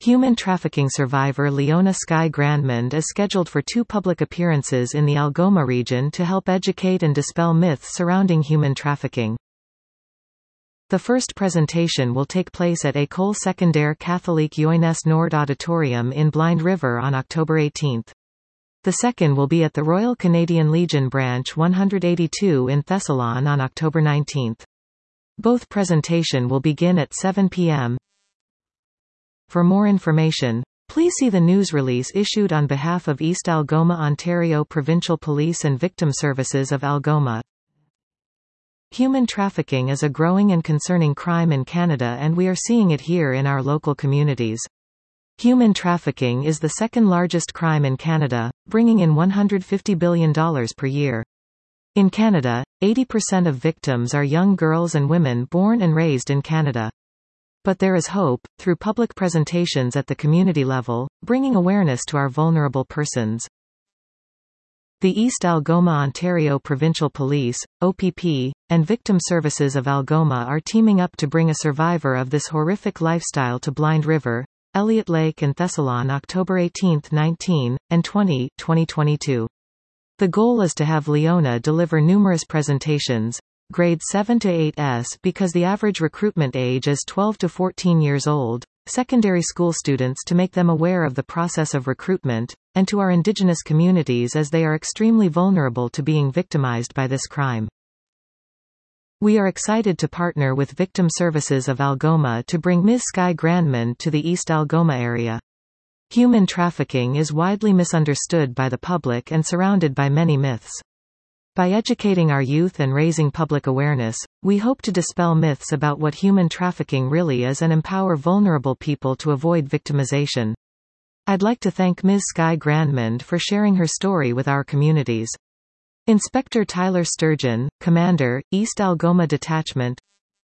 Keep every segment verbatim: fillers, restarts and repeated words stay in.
Human trafficking survivor Leona Skye Grandmond is scheduled for two public appearances in the Algoma region to help educate and dispel myths surrounding human trafficking. The first presentation will take place at École Secondaire Catholique Jeunesse Nord Auditorium in Blind River on October eighteenth. The second will be at the Royal Canadian Legion Branch one eighty-two in Thessalon on October nineteenth. Both presentation will begin at seven p m For more information, please see the news release issued on behalf of East Algoma, Ontario Provincial Police and Victim Services of Algoma. Human trafficking is a growing and concerning crime in Canada, and we are seeing it here in our local communities. Human trafficking is the second largest crime in Canada, bringing in one hundred fifty billion dollars per year. In Canada, eighty percent of victims are young girls and women born and raised in Canada. But there is hope, through public presentations at the community level, bringing awareness to our vulnerable persons. The East Algoma Ontario Provincial Police, O P P, and Victim Services of Algoma are teaming up to bring a survivor of this horrific lifestyle to Blind River, Elliott Lake and Thessalon October eighteenth, nineteenth, and twentieth, twenty twenty-two. The goal is to have Leona deliver numerous presentations, grades seven to eight S because the average recruitment age is twelve to fourteen years old, secondary school students to make them aware of the process of recruitment, and to our Indigenous communities as they are extremely vulnerable to being victimized by this crime. We are excited to partner with Victim Services of Algoma to bring Miz Skye Grandmond to the East Algoma area. Human trafficking is widely misunderstood by the public and surrounded by many myths. By educating our youth and raising public awareness, we hope to dispel myths about what human trafficking really is and empower vulnerable people to avoid victimization. I'd like to thank Miz Skye Grandmond for sharing her story with our communities. Inspector Tyler Sturgeon, Commander, East Algoma Detachment.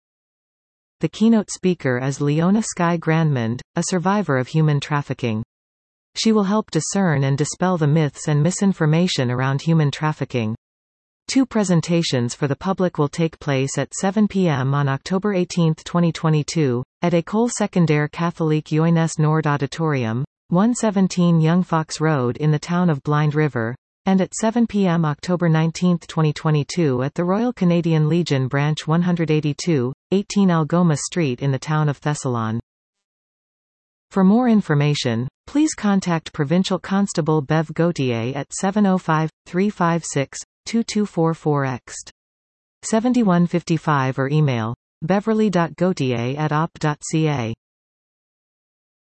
The keynote speaker is Leona Skye Grandmond, a survivor of human trafficking. She will help discern and dispel the myths and misinformation around human trafficking. Two presentations for the public will take place at seven p m on October eighteenth, twenty twenty-two, at École Secondaire Catholique Jeunesse Nord Auditorium, one seventeen Young Fox Road in the town of Blind River, and at seven p m October nineteenth, twenty twenty-two at the Royal Canadian Legion Branch one eighty-two, eighteen Algoma Street in the town of Thessalon. For more information, please contact Provincial Constable Bev Gauthier at seven oh five, three five six, two two four four X seven one five five or email beverly dot gauthier at op dot c a.